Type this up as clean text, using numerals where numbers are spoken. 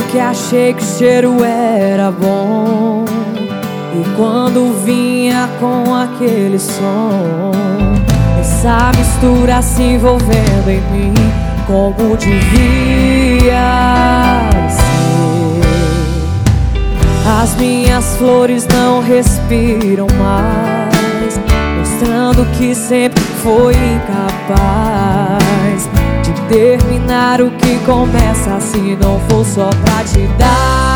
que achei que o cheiro era bom, e quando vinha com aquele som, essa mistura se envolvendo em mim, como devia ser. As minhas flores não respiram mais, mostrando que sempre foi incapaz de terminar o que começa, se não for só pra te dar